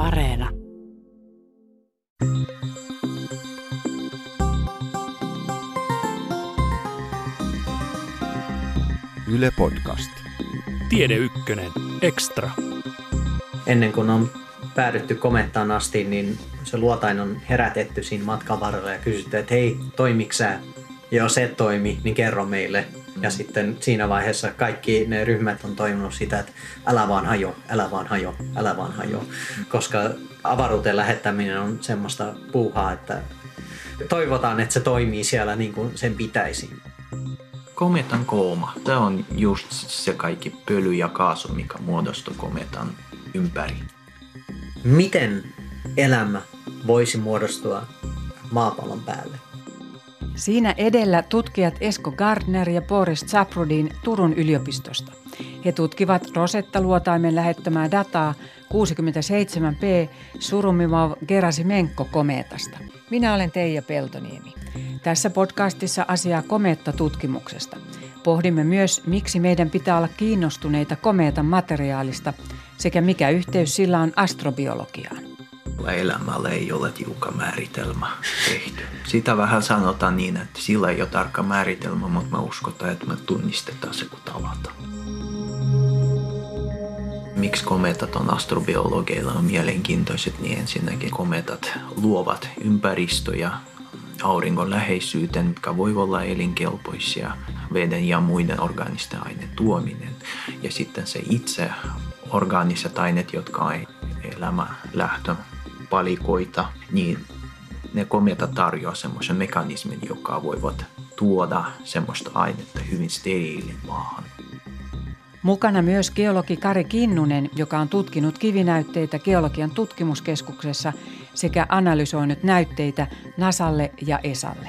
Areena. Yle Podcast. Tiede Ykkönen Extra. Ennen kuin on päädytty komettaan asti, niin se luotain on herätetty siinä matkan varrella ja kysytty, että hei, toimiks sä? Ja jos et toimi, niin kerro meille. Ja sitten siinä vaiheessa kaikki ne ryhmät on toiminut sitä, että älä vaan hajo, älä vaan hajo, älä vaan hajo. Koska avaruuteen lähettäminen on semmoista puuhaa, että toivotaan, että se toimii siellä niin kuin sen pitäisi. Kometan kooma. Tämä on just se kaikki pöly ja kaasu, mikä muodostuu kometan ympäri. Miten elämä voisi muodostua maapallon päälle? Siinä edellä tutkijat Esko Gardner ja Boris Zabrudin Turun yliopistosta. He tutkivat Rosetta-luotaimen lähettämää dataa 67P Surumimov-Gerasimenko-komeetasta. Minä olen Teija Peltoniemi. Tässä podcastissa asiaa komeettatutkimuksesta. Pohdimme myös, miksi meidän pitää olla kiinnostuneita komeetan materiaalista sekä mikä yhteys sillä on astrobiologiaan. Elämällä ei ole tiukka määritelmä tehty. Sitä vähän sanotaan niin, että sillä ei ole tarkka määritelmä, mutta me uskotaan, että me tunnistetaan se, kun tavataan. Miksi komeetat on astrobiologeilla on mielenkiintoiset, niin ensinnäkin komeetat luovat ympäristöjä auringon läheisyyteen, mitkä voi olla elinkelpoisia, veden ja muiden orgaanisten aineiden tuominen. Ja sitten se itse orgaaniset aineet, jotka on elämänlähtön palikoita, niin ne komeetat tarjoaa semmoisen mekanismin, joka voivat tuoda semmoista ainetta hyvin steriilin maahan. Mukana myös geologi Kari Kinnunen, joka on tutkinut kivinäytteitä Geologian tutkimuskeskuksessa sekä analysoinut näytteitä NASAlle ja ESAlle.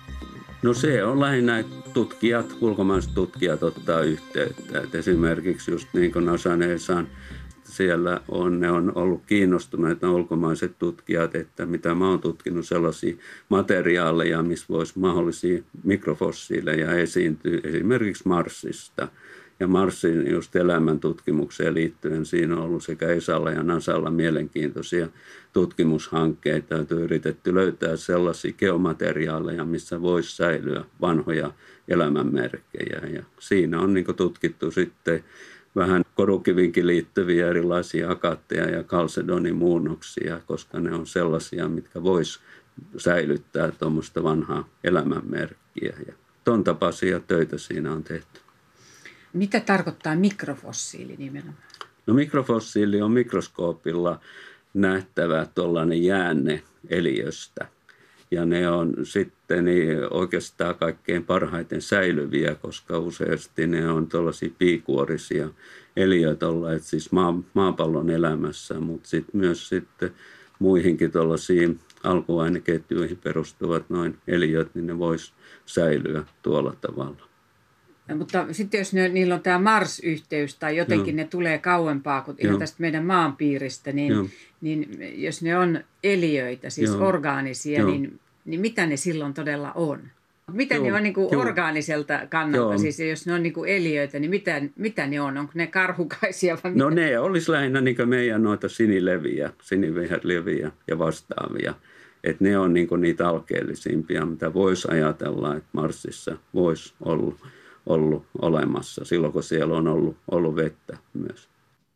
No se on lähinnä ulkomaiset tutkijat ottaa yhteyttä. Et esimerkiksi just niin kuin NASAn ja ESAn siellä ne on ollut kiinnostuneita ulkomaiset tutkijat, että mitä mä oon tutkinut sellaisia materiaaleja, missä voisi mahdollisia mikrofossiileja esiintyä esimerkiksi Marsista. Ja Marsin just elämäntutkimukseen liittyen siinä on ollut sekä ESAlla ja NASAlla mielenkiintoisia tutkimushankkeita, joita on yritetty löytää sellaisia geomateriaaleja, missä voisi säilyä vanhoja elämänmerkkejä. Ja siinä on niin kuin tutkittu sitten vähän korukivinkin liittyviä erilaisia akaatteja ja kalsedonimuunnoksia, koska ne on sellaisia, mitkä vois säilyttää tuommoista vanhaa elämänmerkkiä. Ja ton tapaisia töitä siinä on tehty. Mitä tarkoittaa mikrofossiili nimenomaan? No mikrofossiili on mikroskoopilla nähtävä tuollainen jäänne eliöstä. Ja ne on sitten oikeastaan kaikkein parhaiten säilyviä, koska useasti ne on tuollaisia piikuorisia eliöitä olleet siis maapallon elämässä, mutta myös sitten muihinkin tuollaisiin alkuaineketjuihin perustuvat noin eliöt, niin ne vois säilyä tuolla tavalla. No, mutta sitten jos niillä on tämä Mars-yhteys tai jotenkin ne tulee kauempaa kuin ihan tästä meidän maanpiiristä, niin jos ne on eliöitä, siis orgaanisia, niin mitä ne silloin todella on? Mitä ne on niin kuin orgaaniselta kannalta? Siis jos ne on niin kuin eliöitä, niin mitä ne on? Onko ne karhukaisia vai mitä? No ne olisi lähinnä niin kuin meidän noita siniviherleviä ja vastaavia. Että ne on niin kuin niitä alkeellisimpia, mitä voisi ajatella, että Marsissa voisi ollut olemassa silloin, kun siellä on ollut vettä myös.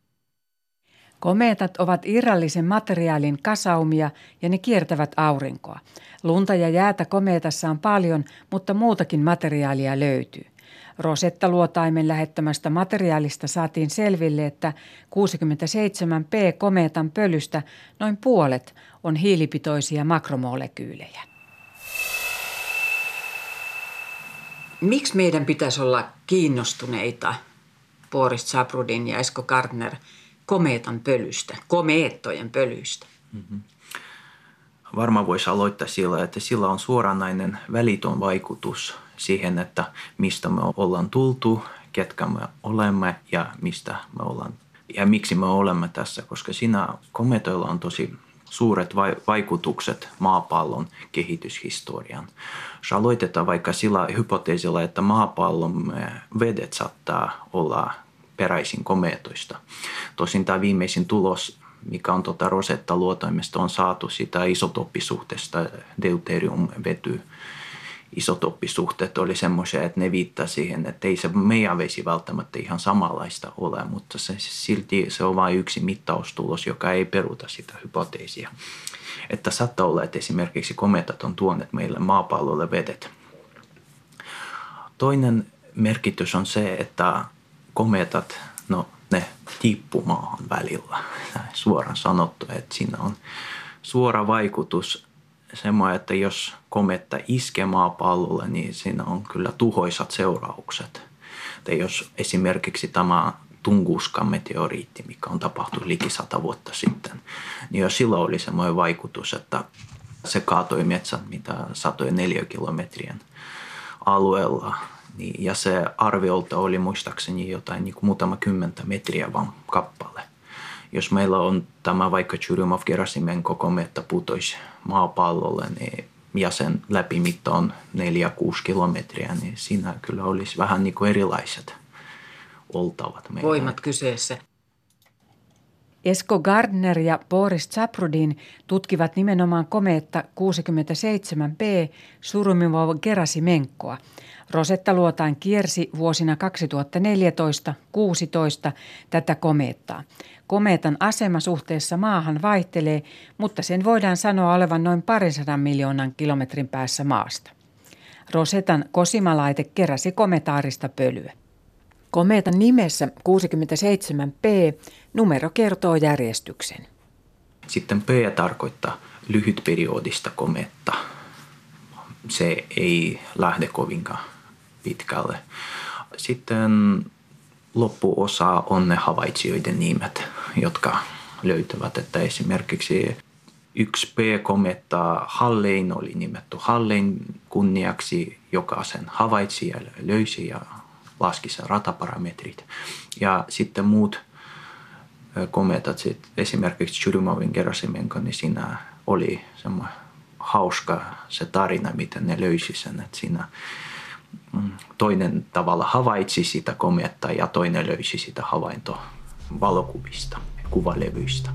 Komeetat ovat irrallisen materiaalin kasaumia ja ne kiertävät aurinkoa. Lunta ja jäätä komeetassa on paljon, mutta muutakin materiaalia löytyy. Rosetta-luotaimen lähettämästä materiaalista saatiin selville, että 67P komeetan pölystä noin puolet on hiilipitoisia makromolekyylejä. Miksi meidän pitäisi olla kiinnostuneita Boris Zabrudin ja Esko Gardner komeetan pölystä, komeettojen pölystä? Mm-hmm. Varmaan voisi aloittaa sillä, että sillä on suoranainen välitön vaikutus siihen, että mistä me ollaan tultu, ketkä me olemme ja mistä me ollaan ja miksi me olemme tässä, koska siinä komeetoilla on tosi suuret vaikutukset maapallon kehityshistoriaan. Jos aloitetaan vaikka sillä hypoteesilla, että maapallon vedet saattaa olla peräisin komeetoista. Tosin tämä viimeisin tulos mikä on Rosetta-luotaimesta, on saatu sitä isotooppisuhteesta, deuterium-vety. Isotooppisuhteet oli semmoisia, että ne viittaa siihen, että ei se meidän vesi välttämättä ihan samanlaista ole, mutta silti se on vain yksi mittaustulos, joka ei peruta sitä hypoteesia. Että saattaa olla, että esimerkiksi kometat on tuoneet meille maapallolle vedet. Toinen merkitys on se, että kometat, ne tippuu maahan välillä. Suoraan sanottu, että siinä on suora vaikutus semmoinen, että jos kometta iskee maapallolle, niin siinä on kyllä tuhoisat seuraukset. että jos esimerkiksi tämä Tunguskan meteoriitti, mikä on tapahtunut liki 100 vuotta sitten, niin jo silloin oli semmoinen vaikutus, että se kaatoi metsät mitä 104 kilometrien alueella. Ja se arviolta oli muistaakseni jotain niin kuin muutama 10 metriä vaan kappale. Jos meillä on tämä vaikka Churyumov-Gerasimenko kometta putoisi maapallolle niin, ja sen läpimitta on 4-6 kilometriä, niin siinä kyllä olisi vähän niin kuin erilaiset oltavat meillä. Voimat kyseessä. Esko Gardner ja Boris Zaprudin tutkivat nimenomaan komeetta 67B Churyumov-Gerasimenkoa. Rosetta-luotain kiersi vuosina 2014-16 tätä komeettaa. Komeetan asema suhteessa maahan vaihtelee, mutta sen voidaan sanoa olevan noin 200 miljoonan kilometrin päässä maasta. Rosetan Cosima-laite keräsi kometaarista pölyä. Komeetan nimessä 67P numero kertoo järjestyksen. Sitten P tarkoittaa lyhytperiodista kometta. Se ei lähde kovinkaan pitkälle. Sitten loppuosa on ne havaitsijoiden nimet, jotka löytävät, että esimerkiksi yksi P-kometta Hallein oli nimetty Hallein kunniaksi, joka sen havaitsi ja löysi ja laski sen rataparametrit. Ja sitten muut kometat, esimerkiksi Churyumovin Gerasimenko, niin siinä oli semmoinen hauska se tarina, miten ne löysi sen, että siinä toinen tavalla havaitsi sitä kometta ja toinen löysi sitä havaintovalokuvista, kuvalevyistä.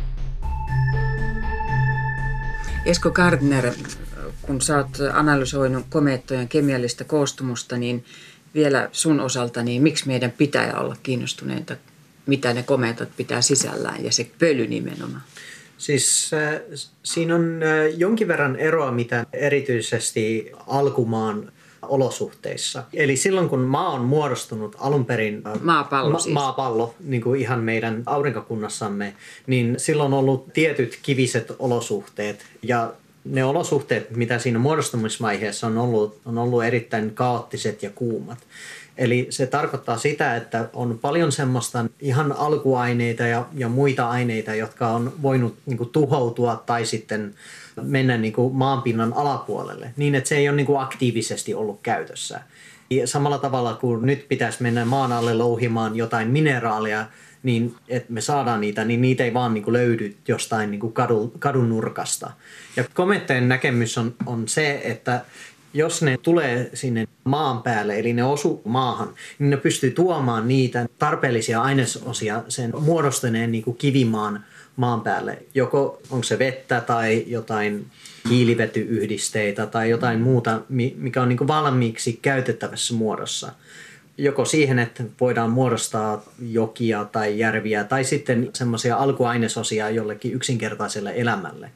Esko Gardner, kun sä oot analysoinut komeettojen kemiallista koostumusta, niin vielä sun osalta, niin miksi meidän pitää olla kiinnostuneita, mitä ne komeetat pitää sisällään ja se pöly nimenomaan? Siis siinä on jonkin verran eroa, mitä erityisesti alkumaan olosuhteissa. Eli silloin, kun maa on muodostunut alun perin maapallo niin kuin ihan meidän aurinkokunnassamme, niin silloin on ollut tietyt kiviset olosuhteet. Ja ne olosuhteet, mitä siinä muodostumisvaiheessa on ollut erittäin kaoottiset ja kuumat. Eli se tarkoittaa sitä, että on paljon semmoista ihan alkuaineita ja muita aineita, jotka on voinut niin kuin tuhoutua tai sitten mennä niin kuin maanpinnan alapuolelle, niin että se ei ole niin kuin aktiivisesti ollut käytössä. Ja samalla tavalla kuin nyt pitäisi mennä maan alle louhimaan jotain mineraaleja, niin että me saadaan niitä, niin niitä ei vaan niin kuin löydy jostain niin kuin kadun nurkasta. Ja komeettojen näkemys on se, että jos ne tulee sinne maan päälle, eli ne osuu maahan, niin ne pystyy tuomaan niitä tarpeellisia ainesosia sen muodostuneen niin kuin kivimaan maan päälle. Joko onko se vettä tai jotain hiilivetyyhdisteitä tai jotain muuta, mikä on niin kuin valmiiksi käytettävässä muodossa. Joko siihen, että voidaan muodostaa jokia tai järviä tai sitten semmoisia alkuainesosia jollekin yksinkertaiselle elämälle.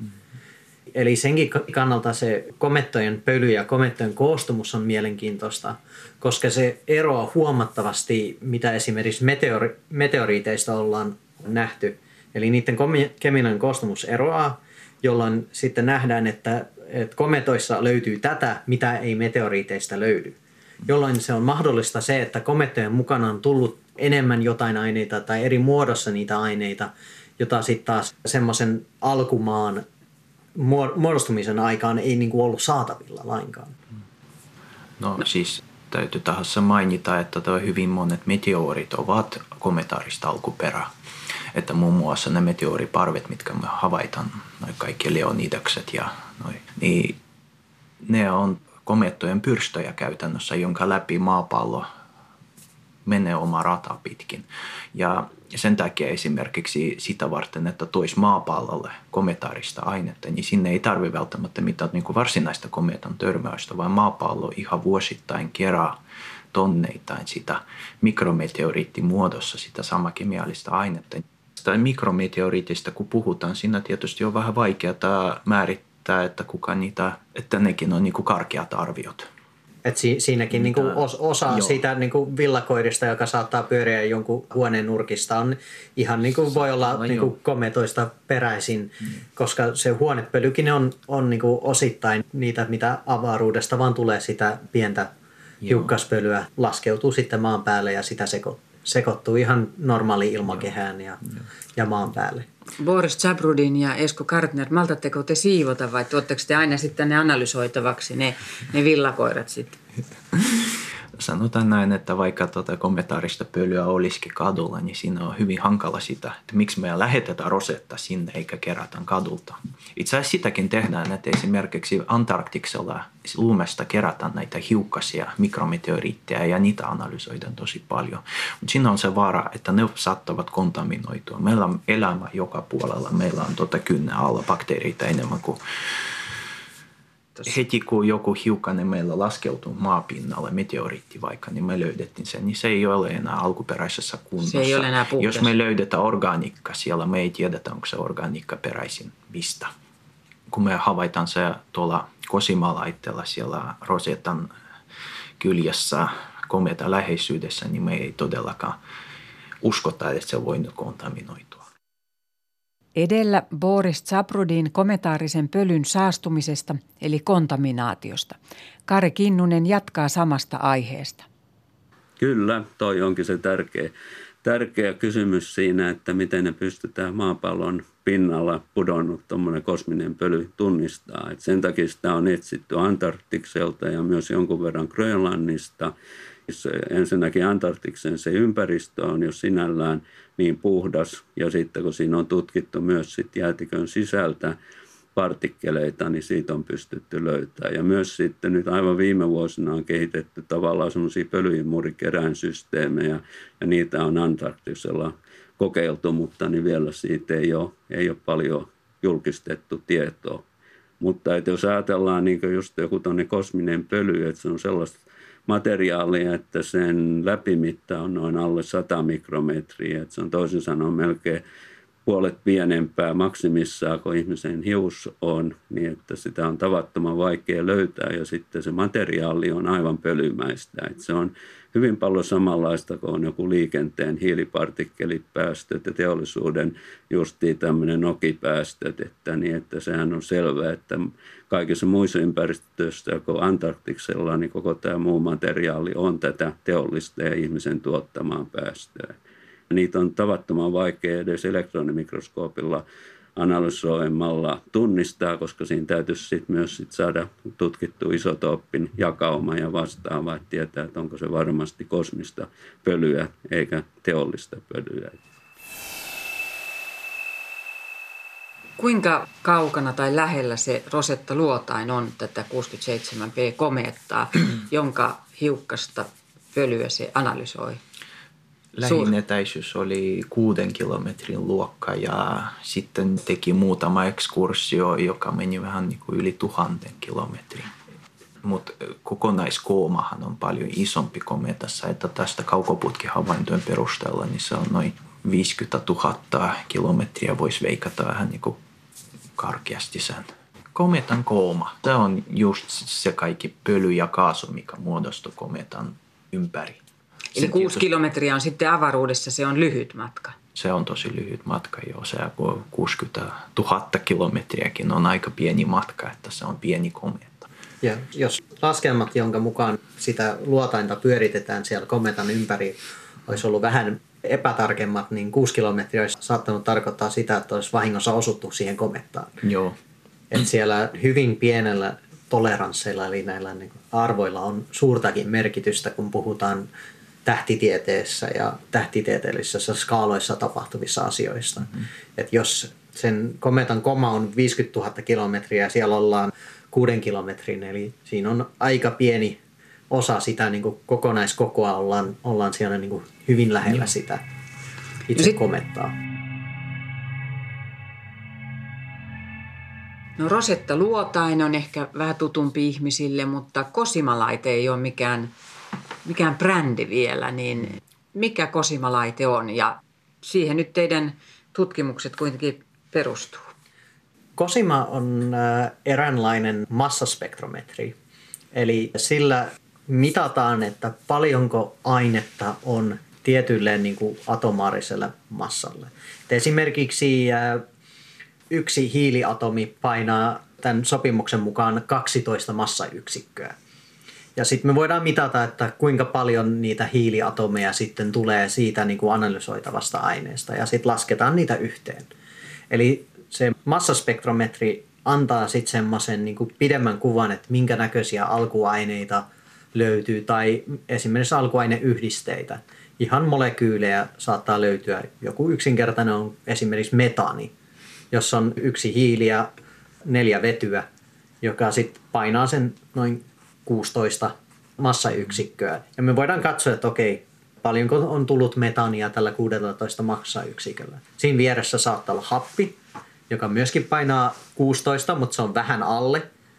Eli senkin kannalta se komettojen pöly ja komettojen koostumus on mielenkiintoista, koska se eroaa huomattavasti, mitä esimerkiksi meteoriiteista ollaan nähty. Eli niiden kemiallinen koostumus eroaa, jolloin sitten nähdään, että kometoissa löytyy tätä, mitä ei meteoriiteista löydy. Jolloin se on mahdollista se, että komettojen mukana on tullut enemmän jotain aineita tai eri muodossa niitä aineita, jota sitten taas semmoisen alkumaan muodostumisen aikaan ei niin kuin ollut saatavilla lainkaan. No siis täytyy tässä mainita, että hyvin monet meteorit ovat kometaarista alkuperää. Että muun muassa ne meteoriparvet, mitkä me havaitaan, noi kaikki leonidakset ja niin ne on komettojen pyrstöjä käytännössä, jonka läpi maapallo menee oma rataa pitkin. Ja Ja sen takia esimerkiksi sitä varten, että toisi maapallolle kometaarista ainetta, niin sinne ei tarvitse välttämättä mitään niin kuin varsinaista kometan törmäystä, vaan maapallo ihan vuosittain kerää tonneittain sitä mikrometeoriittimuodossa sitä samaa kemiallista ainetta. Sitä mikrometeoriitista kun puhutaan, siinä tietysti on vähän vaikeaa määrittää, että kuka niitä, että nekin on niin kuin karkeat arviot. Et siinäkin niinku osa siitä niinku villakoirista, joka saattaa pyöriä jonkun huoneen nurkista, on ihan niinku voi olla niinku kometoista peräisin, koska se huonepölykin on niinku osittain niitä, mitä avaruudesta vaan tulee sitä pientä hiukkaspölyä, laskeutuu sitten maan päälle ja sitä sekoittuu ihan normaaliin ilmakehään ja maan päälle. Boris Zabrudin ja Esko Kartner, maltatteko te siivota vai tuotteko te aina sitten ne analysoitavaksi, ne villakoirat sitten? Sanotaan näin, että vaikka kometaarista pölyä olisikin kadulla, niin siinä on hyvin hankala sitä, että miksi me lähetetään Rosetta sinne eikä kerätä kadulta. Itse asiassa sitäkin tehdään, että esimerkiksi Antarktiksella lumesta kerätään näitä hiukkasia, mikrometeoriitteja ja niitä analysoidaan tosi paljon. Mutta siinä on se vaara, että ne saattavat kontaminoitua. Meillä on elämä joka puolella, meillä on kynnen alla bakteereita enemmän kuin heti kun joku hiukkanen meillä laskeutuu maapinnalle, meteoriitti vaikka, niin me löydettiin sen, niin se ei ole enää alkuperäisessä kunnossa. Se ei ole enää puhdas. Jos me löydetään organiikka siellä, me ei tiedetä, onko se organiikka peräisin mistä. Kun me havaitaan se tuolla Cosima-laitteella siellä Rosetan kyljessä kometan läheisyydessä, niin me ei todellakaan uskota, että se voi kontaminoitua. Edellä Boris Zabrudin kometaarisen pölyn saastumisesta eli kontaminaatiosta. Kari Kinnunen jatkaa samasta aiheesta. Kyllä, toi onkin se tärkeä kysymys siinä, että miten ne pystytään maapallon pinnalla pudonnut tuommoinen kosminen pöly tunnistaa. Et sen takia sitä on etsitty Antarktikselta ja myös jonkun verran Grönlannista. Ensinnäkin Antarktiksen se ympäristö on jo sinällään niin puhdas ja sitten kun siinä on tutkittu myös sit jäätikön sisältä partikkeleita, niin siitä on pystytty löytämään. Ja myös sitten nyt aivan viime vuosina on kehitetty tavallaan semmoisia pölyimmuurikeräinsysteemejä ja niitä on Antarktisella kokeiltu, mutta niin vielä siitä ei ole paljon julkistettu tietoa. Mutta että jos ajatellaan niin just joku tuonne kosminen pöly, että se on sellaista materiaalia, että sen läpimitta on noin alle 100 mikrometriä. Että se on toisin sanoen melkein puolet pienempää maksimissaan kuin ihmisen hius on, niin että sitä on tavattoman vaikea löytää ja sitten se materiaali on aivan pölymäistä. Että se on hyvin paljon samanlaista kuin on joku liikenteen hiilipartikkelipäästöt ja teollisuuden justiin tämmöinen nokipäästöt, että sehän on selvää, että kaikissa muissa ympäristöissä kuin Antarktiksella, niin koko tämä muu materiaali on tätä teollista ja ihmisen tuottamaa päästöä. Niitä on tavattoman vaikea edes elektronimikroskoopilla analysoimalla tunnistaa, koska siinä täytyisi myös saada tutkittu isotooppin jakauma ja vastaava, että tietää, että onko se varmasti kosmista pölyä eikä teollista pölyä. Kuinka kaukana tai lähellä se Rosetta-luotain on tätä 67P-komeettaa, jonka hiukkasta pölyä se analysoi? Lähin etäisyys oli 6 kilometrin luokka ja sitten teki muutama ekskursio, joka meni vähän niin kuin yli 1000 kilometrin. Mutta kokonaiskoomahan on paljon isompi kometassa, että tästä kaukoputkihavaintojen perusteella niin se on noin 50 000 kilometriä, voisi veikata vähän niin kuin karkeasti sen. Kometan kooma, se on just se kaikki pöly ja kaasu, mikä muodostuu kometan ympäri. Eli 6 kilometriä on sitten avaruudessa, se on lyhyt matka. Se on tosi lyhyt matka, joo. Se 60 000 kilometriäkin on aika pieni matka, että se on pieni kometta. Ja jos laskelmat, jonka mukaan sitä luotainta pyöritetään siellä kometan ympäri, olisi ollut vähän epätarkemmat, niin 6 kilometriä olisi saattanut tarkoittaa sitä, että olisi vahingossa osuttu siihen komettaan. Joo. Että siellä hyvin pienellä toleransseilla, eli näillä niin arvoilla on suurtakin merkitystä, kun puhutaan tähtitieteessä ja tähtitieteellisissä skaaloissa tapahtuvissa asioista. Mm-hmm. Että jos sen kometan koma on 50 000 kilometriä ja siellä ollaan 6 kilometrin, eli siinä on aika pieni osa sitä niin kuin kokonaiskokoa, ollaan siellä niin kuin hyvin lähellä sitä. itse komettaa. No Rosetta luotain on ehkä vähän tutumpi ihmisille, mutta Cosima-laite ei ole mikään brändi vielä, niin mikä Cosima-laite on ja siihen nyt teidän tutkimukset kuitenkin perustuu? Cosima on eräänlainen massaspektrometri, eli sillä mitataan, että paljonko ainetta on tietylle niin kuin atomaariselle massalle. Et esimerkiksi yksi hiiliatomi painaa tämän sopimuksen mukaan 12 massayksikköä. Ja sitten me voidaan mitata, että kuinka paljon niitä hiiliatomeja sitten tulee siitä niin kuin analysoitavasta aineesta ja sitten lasketaan niitä yhteen. Eli se massaspektrometri antaa sitten semmoisen niin kuin pidemmän kuvan, että minkä näköisiä alkuaineita löytyy tai esimerkiksi alkuaineyhdisteitä. Ihan molekyylejä saattaa löytyä. Joku yksinkertainen on esimerkiksi metaani, jossa on 1 hiili ja 4 vetyä, joka sitten painaa sen noin 16 massayksikköä. Ja me voidaan katsoa, että okei, paljonko on tullut metaania tällä 16 massayksiköllä. Siinä vieressä saattaa olla happi, joka myöskin painaa 16, mutta se on vähän alle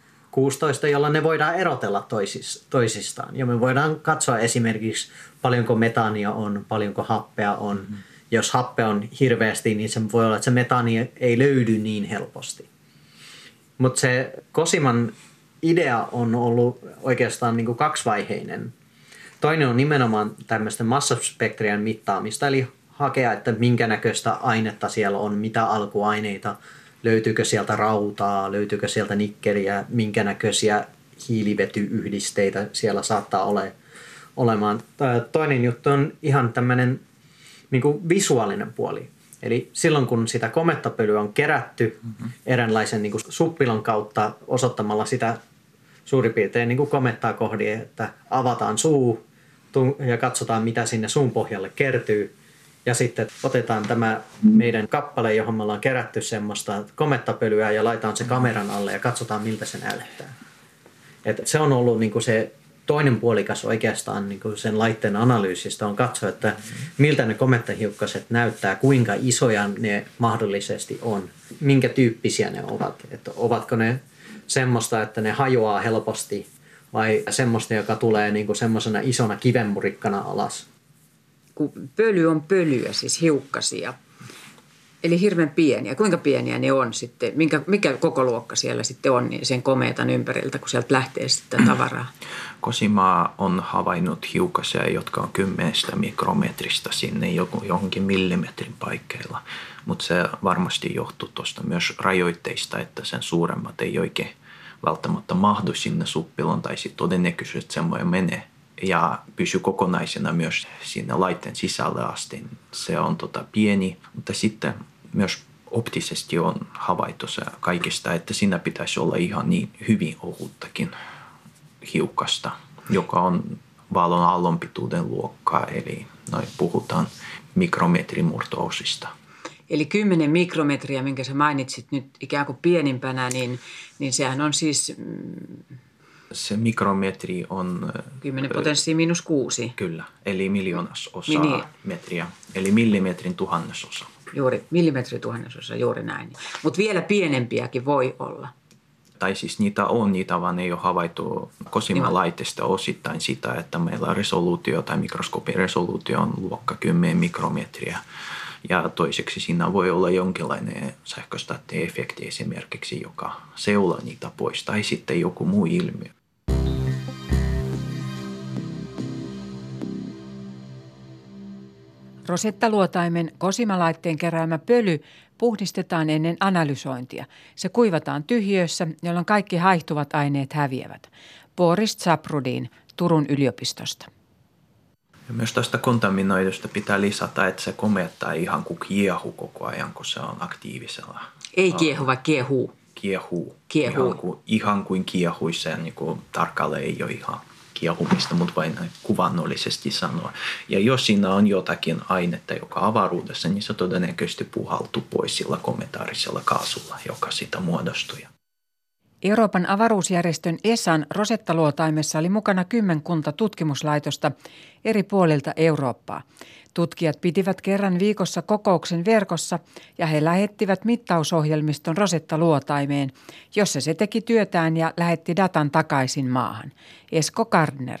16, jolla ne voidaan erotella toisistaan. Ja me voidaan katsoa esimerkiksi paljonko metaania on, paljonko happea on. Jos happe on hirveästi, niin se voi olla, että se metaani ei löydy niin helposti. Mutta se Cosiman idea on ollut oikeastaan niin kuin kaksivaiheinen. Toinen on nimenomaan tämmöisten massaspektrien mittaamista, eli hakea, että minkä näköistä ainetta siellä on, mitä alkuaineita, löytyykö sieltä rautaa, löytyykö sieltä nikkeliä, minkä näköisiä hiilivetyyhdisteitä siellä saattaa olemaan. Toinen juttu on ihan tämmöinen niin kuin visuaalinen puoli. Eli silloin kun sitä komettapölyä on kerätty eräänlaisen niin kuin suppilon kautta osoittamalla sitä suurin piirtein niin kuin komettaa kohdin, että avataan suu ja katsotaan mitä sinne suun pohjalle kertyy. Ja sitten otetaan tämä meidän kappale, johon me ollaan kerätty semmoista komettapölyä ja laitetaan se kameran alle ja katsotaan miltä se näyttää. Et se on ollut niin kuin se toinen puolikas oikeastaan niin kuin sen laitteen analyysistä on katsoa, että miltä ne komettahiukkaset näyttää, kuinka isoja ne mahdollisesti on, minkä tyyppisiä ne ovat. Että ovatko ne semmoista, että ne hajoaa helposti vai semmoista, joka tulee niin kuin semmoisena isona kivenmurikkana alas. Kun pöly on pölyä, siis hiukkasia, eli hirveän pieniä. Kuinka pieniä ne on sitten? Mikä koko luokka siellä sitten on niin sen komeetan ympäriltä, kun sieltä lähtee sitten tavaraa? Cosima on havainnut hiukkasia, jotka on 10 mikrometristä sinne johonkin millimetrin paikkeilla. Mutta se varmasti johtuu tuosta myös rajoitteista, että sen suuremmat ei oikein välttämättä mahdu sinne suppiloon tai sitten todennäköisesti semmoinen menee. Ja pysyy kokonaisena myös siinä laitteen sisällä asti. Se on pieni, mutta sitten myös optisesti on havaittu se kaikista, että siinä pitäisi olla ihan niin hyvin ohuttakin hiukkasta, joka on valon aallonpituuden luokkaa, eli noin puhutaan mikrometrimurto-osista. Eli 10 mikrometriä, minkä sä mainitsit nyt ikään kuin pienimpänä, niin sehän on siis se mikrometri on 10 potenssiin -6. Kyllä, eli miljoonasosa metriä, eli millimetrin tuhannesosa. Juuri, millimetri tuhannesosa, juuri näin. Mutta vielä pienempiäkin voi olla. Tai siis niitä vaan ei ole havaittu Cosima-laitteesta osittain sitä, että meillä resoluutio tai mikroskoopiresoluutio on luokka 10 mikrometriä. Ja toiseksi siinä voi olla jonkinlainen sähköstaatti-efekti esimerkiksi, joka seulaa niitä pois, tai sitten joku muu ilmiö. Rosetta-luotaimen Cosima-laitteen keräämä pöly puhdistetaan ennen analysointia. Se kuivataan tyhjiössä, jolloin kaikki haihtuvat aineet häviävät. Boris Zaprudin Turun yliopistosta. Ja myös tästä kontaminoidusta pitää lisätä, että se komettaa ihan kuin kiehu koko ajan, kun se on aktiivisella. Ei kiehu, vaan kiehuu. Kiehuu. Ihan kuin kiehuissa ja niin kuin tarkalleen ei ole ihan kiehumista, mutta vain kuvannollisesti sanoa. Ja jos siinä on jotakin ainetta, joka avaruudessa, niin se todennäköisesti puhaltuu pois sillä kometaarisella kaasulla, joka sitä muodostuu. Euroopan avaruusjärjestön ESAn Rosetta-luotaimessa oli mukana kymmenkunta tutkimuslaitosta eri puolilta Eurooppaa. Tutkijat pitivät kerran viikossa kokouksen verkossa ja he lähettivät mittausohjelmiston Rosetta-luotaimeen, jossa se teki työtään ja lähetti datan takaisin maahan. Esko Gardner.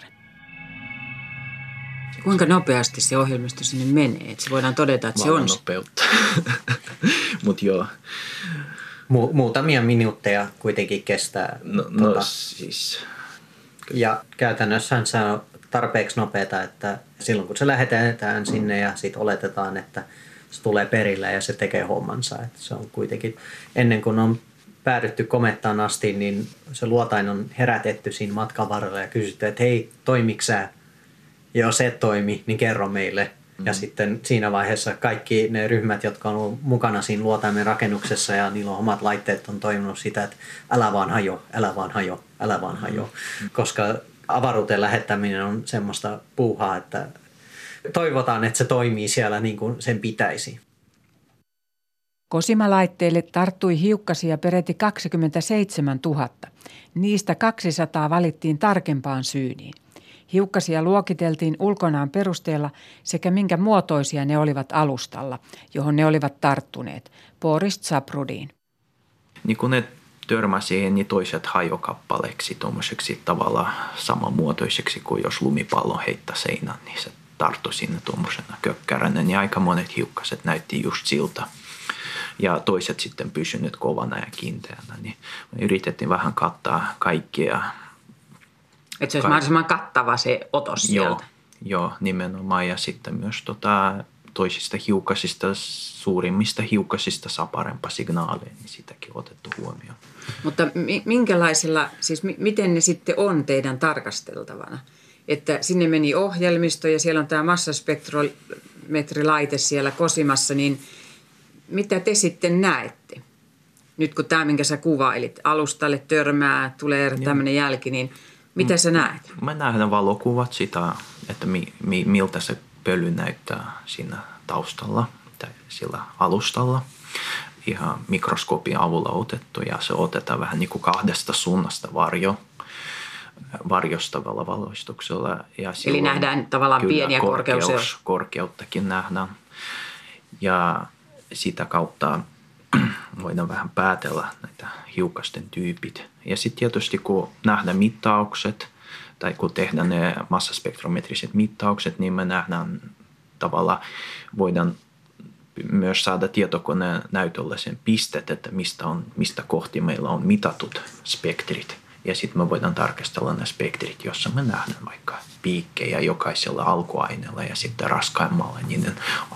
Kuinka nopeasti se ohjelmisto sinne menee? Että se voidaan todeta, että se on nopeutta. Mutta joo. Muutamia minuutteja kuitenkin kestää. No siis. Ja käytännössähän se on tarpeeksi nopeata, että silloin kun se lähetetään sinne ja sitten oletetaan, että se tulee perille ja se tekee hommansa. Että se on kuitenkin, ennen kuin on päädytty komettaan asti, niin se luotain on herätetty siinä matkan varrella ja kysytty, että hei, toimiks sä? Ja jos et toimi, niin kerro meille. Ja sitten siinä vaiheessa kaikki ne ryhmät, jotka on ollut mukana siinä luotaimen rakennuksessa ja niillä on omat laitteet, on toiminut sitä, että älä vaan hajo, älä vaan hajo, älä vaan hajo. Koska avaruuteen lähettäminen on semmoista puuhaa, että toivotaan, että se toimii siellä niin kuin sen pitäisi. Cosima-laitteelle tarttui hiukkasia peräti 27 000. Niistä 200 valittiin tarkempaan syyniin. Hiukkasia luokiteltiin ulkonaan perusteella sekä minkä muotoisia ne olivat alustalla, johon ne olivat tarttuneet. Boris Zaprudiin. Niin kun ne törmäsi, niin toiset hajokappaleeksi, tuommoiseksi tavallaan samanmuotoiseksi kuin jos lumipallo heittää seinään, niin se tarttui sinne tuommoisena kökkäränä. Niin aika monet hiukkaset näytti just siltä. Ja toiset sitten pysyneet kovana ja kiinteänä. Niin me yritettiin vähän kattaa kaikkia. Että se olisi mahdollisimman kattava se otos sieltä. Joo, nimenomaan. Ja sitten myös toisista hiukkasista, suurimmista hiukkasista saa parempaa signaalia, niin sitäkin on otettu huomioon. Mutta minkälaisilla, siis miten ne sitten on teidän tarkasteltavana? Että sinne meni ohjelmisto ja siellä on tämä massaspektrometrilaite siellä Cosimassa, niin mitä te sitten näette? Nyt kun tämä, minkä sä kuvailit, alustalle törmää, tulee tämmöinen jälki, niin mitä sä näet? Mä nähdään valokuvat sitä, että miltä se pöly näyttää siinä taustalla tai sillä alustalla. Ihan mikroskoopin avulla otettu ja se otetaan vähän niin kuin kahdesta suunnasta varjostavalla valoistuksella. Ja eli nähdään tavallaan kyllä, pieniä korkeuttakin nähdään. Ja sitä kautta voidaan vähän päätellä näitä hiukkasten tyypit. Ja sitten tietysti kun nähdään mittaukset tai kun tehdään ne massaspektrometriset mittaukset, niin me nähdään tavallaan, voidaan myös saada tietokoneen näytölle sen pistet, että mistä kohti meillä on mitatut spektrit. Ja sitten me voidaan tarkastella ne spektrit, jossa me nähdään vaikka piikkejä jokaisella alkuaineella ja sitten raskaimmalla niiden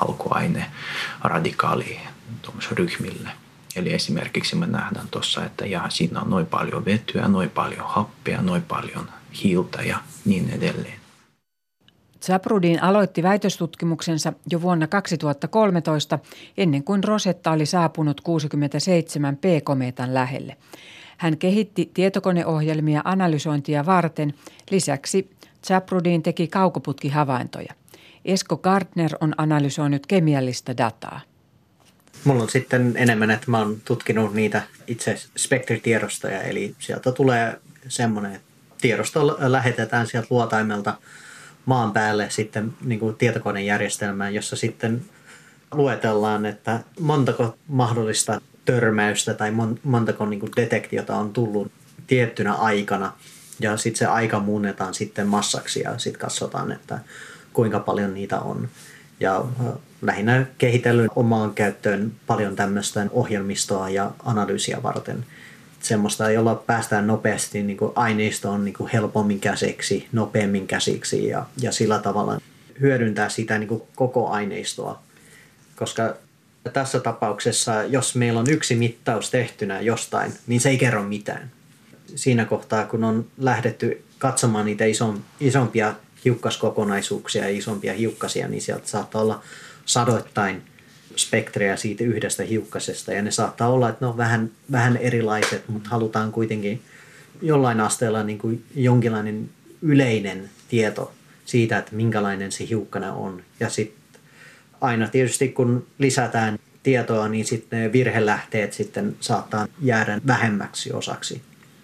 alkuaineradikaaliryhmille. Eli esimerkiksi me nähdään tuossa, että siinä on noin paljon vetyä, noin paljon happea, noin paljon hiiltä ja niin edelleen. Zaprudin aloitti väitöstutkimuksensa jo vuonna 2013, ennen kuin Rosetta oli saapunut 67 P-komeetan lähelle. Hän kehitti tietokoneohjelmia analysointia varten. Lisäksi Zaprudin teki kaukoputkihavaintoja. Esko Gardner on analysoinut kemiallista dataa. Mulla on sitten enemmän, että mä oon tutkinut niitä itse spektritiedostoja, eli sieltä tulee semmoinen, että tiedosto lähetetään sieltä luotaimelta maan päälle sitten niin kuin tietokonejärjestelmään, jossa sitten luetellaan, että montako mahdollista törmäystä tai montako niin kuin detektiota on tullut tiettynä aikana. Ja sitten se aika muunnetaan sitten massaksi ja sitten katsotaan, että kuinka paljon niitä on. Ja lähinnä kehitellyt omaan käyttöön paljon tämmöistä ohjelmistoa ja analyysiä varten. Semmoista, jolla päästään nopeasti niin kuin aineistoon niin kuin helpommin käsiksi, nopeammin käsiksi ja sillä tavalla hyödyntää sitä niin kuin koko aineistoa. Koska tässä tapauksessa, jos meillä on yksi mittaus tehtynä jostain, niin se ei kerro mitään. Siinä kohtaa, kun on lähdetty katsomaan niitä isompia hiukkaskokonaisuuksia ja isompia hiukkasia, niin sieltä saattaa olla sadoittain spektrejä siitä yhdestä hiukkasesta. Ja ne saattaa olla, että ne on vähän erilaiset, mutta halutaan kuitenkin jollain asteella niin kuin jonkinlainen yleinen tieto siitä, että minkälainen se hiukkana on. Ja sitten aina tietysti kun lisätään tietoa, niin sitten ne virhelähteet sitten saattaa jäädä vähemmäksi osaksi.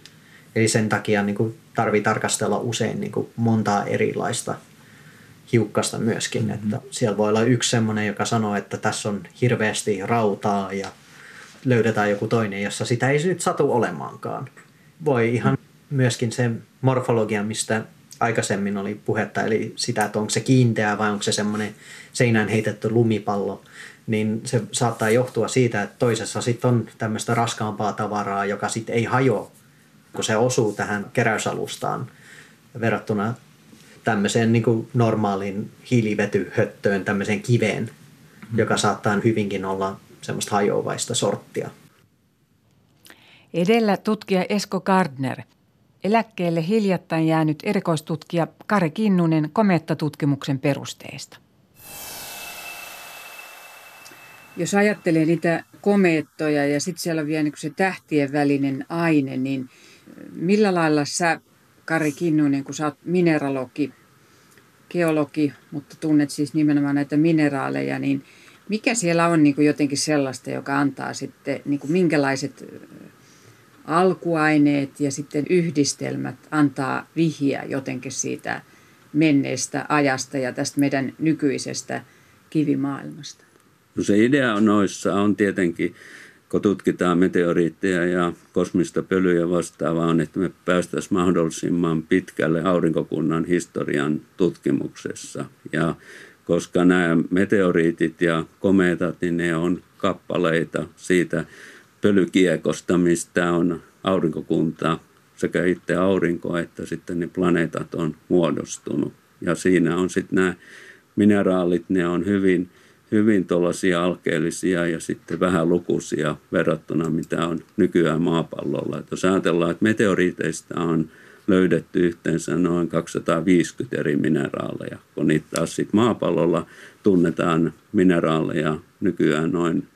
Eli sen takia niin kuin tarvii tarkastella usein niin kuin montaa erilaista hiukkasta myöskin. Että siellä voi olla yksi semmoinen, joka sanoo, että tässä on hirveästi rautaa ja löydetään joku toinen, jossa sitä ei nyt satu olemaankaan. Voi ihan myöskin se morfologia, mistä aikaisemmin oli puhetta, eli sitä, että onko se kiinteä vai onko se semmoinen seinään heitetty lumipallo, niin se saattaa johtua siitä, että toisessa sitten on tämmöistä raskaampaa tavaraa, joka sitten ei hajoa, kun se osuu tähän keräysalustaan verrattuna tämmöiseen niin kuin normaaliin hiilivetyhöttöön, tämmöiseen kiveen, joka saattaa hyvinkin olla semmoista hajoavaista sorttia. Edellä tutkija Esko Gardner. Eläkkeelle hiljattain jäänyt erikoistutkija Kari Kinnunen komeettatutkimuksen perusteista. Jos ajattelee niitä komeettoja ja sitten siellä on vielä niin se tähtien välinen aine, niin millä lailla sä, Kari Kinnunen, kun sä oot mineralogi, geologi, mutta tunnet siis nimenomaan näitä mineraaleja, niin mikä siellä on niin kuin jotenkin sellaista, joka antaa sitten niin kuin minkälaiset alkuaineet ja sitten yhdistelmät antaa vihjeä jotenkin siitä menneestä ajasta ja tästä meidän nykyisestä kivimaailmasta? No se idea noissa on tietenkin, kun tutkitaan meteoriitteja ja kosmista pölyä ja vastaavaa, on, että me päästäisiin mahdollisimman pitkälle aurinkokunnan historian tutkimuksessa. Ja koska nämä meteoriitit ja komeetat, niin ne on kappaleita siitä pölykiekosta, mistä on aurinkokunta, sekä itse aurinko että sitten ne planeetat on muodostunut. Ja siinä on sitten nämä mineraalit, ne on hyvin tuollaisia alkeellisia ja sitten vähän lukuisia verrattuna mitä on nykyään maapallolla. Että jos ajatellaan, että meteoriiteista on löydetty yhteensä noin 250 eri mineraaleja, kun niitä taas sitten maapallolla tunnetaan mineraaleja nykyään noin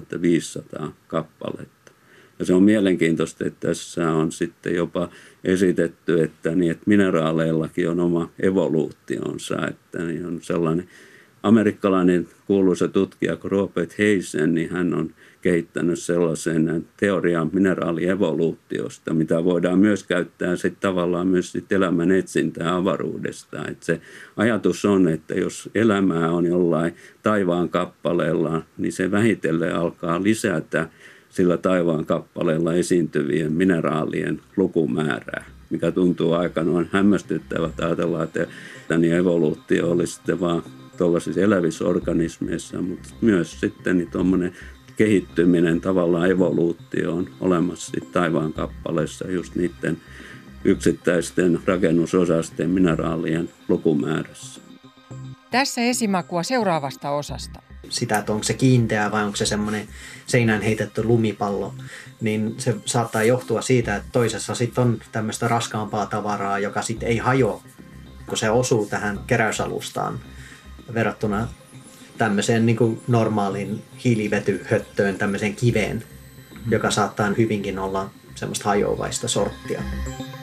4500 kappaletta. Ja se on mielenkiintoista, että tässä on sitten jopa esitetty, että mineraaleillakin on oma evoluutionsa, että niin on sellainen amerikkalainen kuuluisa tutkija kuin Robert Hazen, niin hän on kehittänyt sellaisen teorian mineraalievoluutiosta, mitä voidaan myös käyttää sitten tavallaan myös sit elämän etsintää avaruudesta. Et se ajatus on, että jos elämää on jollain taivaan kappaleella, niin se vähitellen alkaa lisätä sillä taivaan kappaleella esiintyvien mineraalien lukumäärää, mikä tuntuu aika noin hämmästyttävältä. Ajatellaan, että evoluutio olisi sitten vaan tuollaisissa elävissä organismeissa, mutta myös sitten niin tuommoinen kehittyminen tavallaan evoluutio on olemassa taivaan kappaleissa just niiden yksittäisten rakennusosasten mineraalien lukumäärässä. Tässä esimakua seuraavasta osasta. Sitä, että onko se kiinteä vai onko se semmoinen seinään heitetty lumipallo, niin se saattaa johtua siitä, että toisessa sitten on tämmöistä raskaampaa tavaraa, joka sitten ei hajoa, kun se osuu tähän keräysalustaan verrattuna tämmöiseen niin kuin normaaliin hiilivetyhöttöön, tämmöiseen kiveen, joka saattaa hyvinkin olla semmoista hajoavaista sorttia.